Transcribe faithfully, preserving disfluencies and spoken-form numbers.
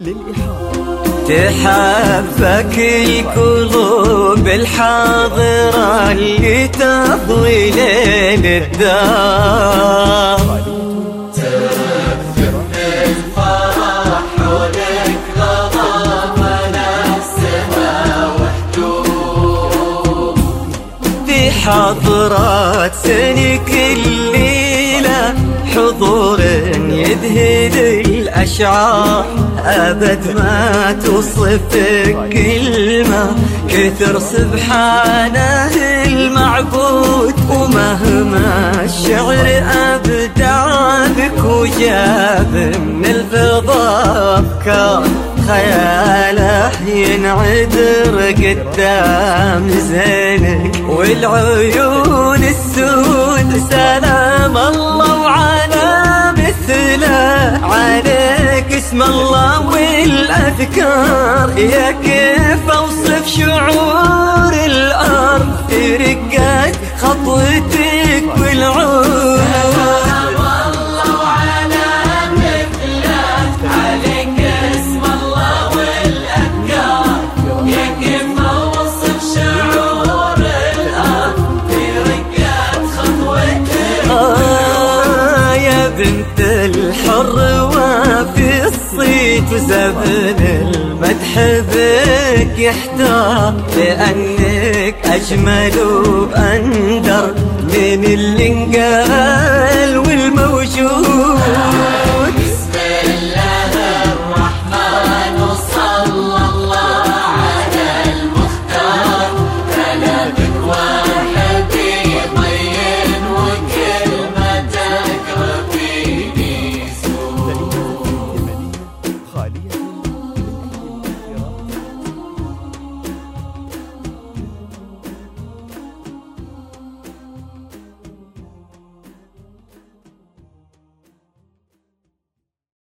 تحبك القلوب الحاضرة اللي تضوي ليل الدار، تكثر الفرح حولك غضب نفسها وحدود، في حضرات سنك الليلة حضور يذهل الأشعار، أبد ما توصفك كلمة كثر سبحانه المعبود، ومهما الشعر أبدع بك وجاب من الفضاء أفكار، خياله ينعذر قدام زينك والعيون السود، سلام الله وعلى مثله عليك اسم الله والأذكار، يا كيف أوصف شعور الأرض في رقات خطوتك والعود، سلام الله وعلى مثله عليك اسم الله والأذكار، يا كيف أوصف شعور الأرض في رقات خطوتك. آه يا بنت الحر وفي الصيت وزبن المدح بك يحتار، لأنك أجمل وأندر من اللي انقال والموجود.